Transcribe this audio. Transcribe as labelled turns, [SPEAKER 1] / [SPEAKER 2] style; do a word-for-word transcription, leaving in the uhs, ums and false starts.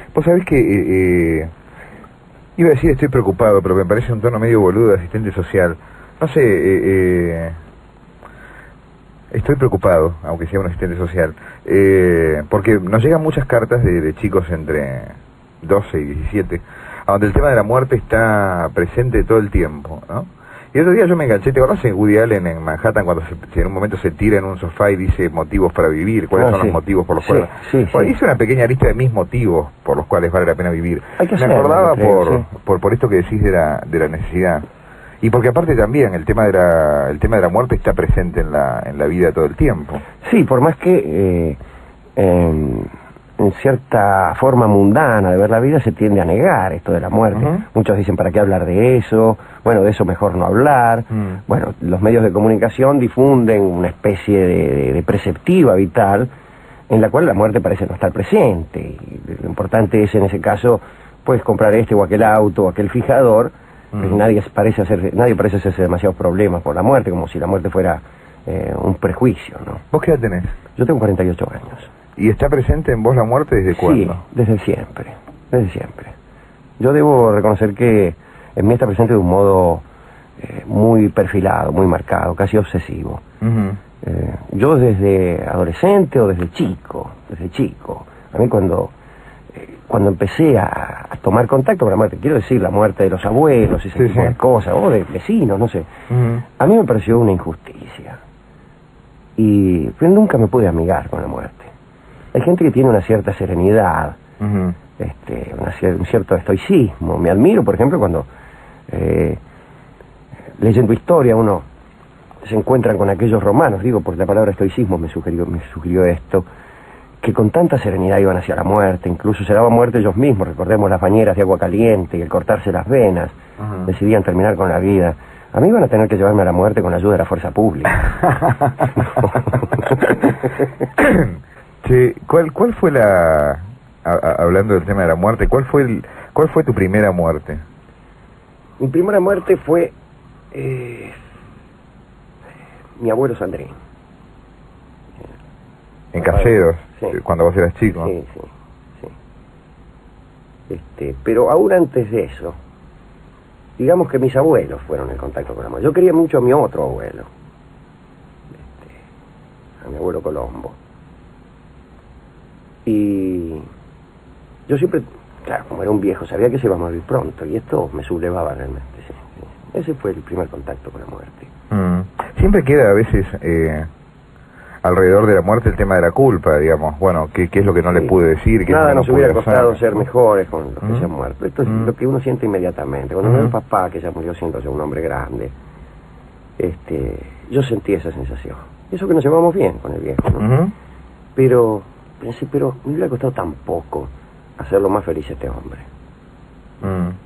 [SPEAKER 1] Vos sabés que... Eh, eh, iba a decir estoy preocupado, pero me parece un tono medio boludo de asistente social. No sé, eh, eh, estoy preocupado, aunque sea un asistente social, eh, porque nos llegan muchas cartas de, de chicos entre doce y diecisiete, a donde el tema de la muerte está presente todo el tiempo, ¿no? Y otro día yo me enganché, ¿te acordás en Woody Allen en Manhattan cuando se, en un momento se tira en un sofá y dice motivos para vivir? ¿Cuáles ah, son sí. los motivos por los sí, cuales? Sí, bueno, sí. Hice una pequeña lista de mis motivos por los cuales vale la pena vivir.
[SPEAKER 2] Hay que
[SPEAKER 1] me
[SPEAKER 2] hacerlo,
[SPEAKER 1] acordaba
[SPEAKER 2] creo,
[SPEAKER 1] por,
[SPEAKER 2] sí.
[SPEAKER 1] por por esto que decís de la de la necesidad. Y porque aparte también el tema de la el tema de la muerte está presente en la en la vida todo el tiempo.
[SPEAKER 2] Sí, por más que eh, en, en cierta forma mundana de ver la vida se tiende a negar esto de la muerte. Uh-huh. Muchos dicen, ¿para qué hablar de eso? Bueno, de eso mejor no hablar. Uh-huh. Bueno, los medios de comunicación difunden una especie de, de, de preceptiva vital en la cual la muerte parece no estar presente. Y lo importante es en ese caso, pues comprar este o aquel auto o aquel fijador. Uh-huh. Nadie parece hacer, nadie parece hacerse demasiados problemas por la muerte, como si la muerte fuera eh, un prejuicio, ¿no?
[SPEAKER 1] ¿Vos qué edad tenés?
[SPEAKER 2] Yo tengo cuarenta y ocho años.
[SPEAKER 1] ¿Y está presente en vos la muerte desde cuándo?
[SPEAKER 2] Sí, desde siempre, desde siempre. Yo debo reconocer que en mí está presente de un modo eh, muy perfilado, muy marcado, casi obsesivo. Uh-huh. eh, yo desde adolescente o desde chico, desde chico, a mí cuando... cuando empecé a, a tomar contacto con la muerte, quiero decir, la muerte de los abuelos, ese sí, tipo sí. de cosas, o de vecinos, no sé, uh-huh. a mí me pareció una injusticia. Y pero nunca me pude amigar con la muerte. Hay gente que tiene una cierta serenidad, uh-huh. este, una, un cierto estoicismo. Me admiro, por ejemplo, cuando eh, leyendo historia uno se encuentra con aquellos romanos, digo, porque la palabra estoicismo me sugirió, me sugirió esto, que con tanta serenidad iban hacia la muerte, incluso se daban muerte ellos mismos, recordemos las bañeras de agua caliente y el cortarse las venas, uh-huh. decidían terminar con la vida. A mí van a tener que llevarme a la muerte con la ayuda de la fuerza pública.
[SPEAKER 1] Sí, ¿cuál, cuál fue la, a, a, hablando del tema de la muerte, cuál fue el, cuál fue tu primera muerte?
[SPEAKER 2] Mi primera muerte fue eh, mi abuelo Sandrín.
[SPEAKER 1] En Caseros,
[SPEAKER 2] sí.
[SPEAKER 1] cuando vos eras chico.
[SPEAKER 2] Sí, sí, sí. Este, pero aún antes de eso, digamos que mis abuelos fueron en contacto con la muerte. Yo quería mucho a mi otro abuelo, este, a mi abuelo Colombo. Y yo siempre, claro, como era un viejo, sabía que se iba a morir pronto, y esto me sublevaba realmente, sí, sí. Ese fue el primer contacto con la muerte.
[SPEAKER 1] Mm. Siempre queda a veces... Eh... alrededor de la muerte el tema de la culpa, digamos, bueno, qué, qué es lo que no sí. le pude decir, qué
[SPEAKER 2] nada
[SPEAKER 1] es lo
[SPEAKER 2] nos
[SPEAKER 1] que no
[SPEAKER 2] hubiera
[SPEAKER 1] pude
[SPEAKER 2] costado
[SPEAKER 1] hacer.
[SPEAKER 2] ser mejores con los que
[SPEAKER 1] ¿Mm?
[SPEAKER 2] se han muerto. Esto es
[SPEAKER 1] ¿Mm?
[SPEAKER 2] lo que uno siente inmediatamente. Cuando
[SPEAKER 1] ¿Mm?
[SPEAKER 2] veo a papá, que ya murió siendo ya un hombre grande, este, yo sentí esa sensación. Eso que nos llevamos bien con el viejo, ¿no? ¿Mm? Pero pensé, pero me hubiera costado tan poco hacerlo más feliz a este hombre.
[SPEAKER 1] ¿Mm?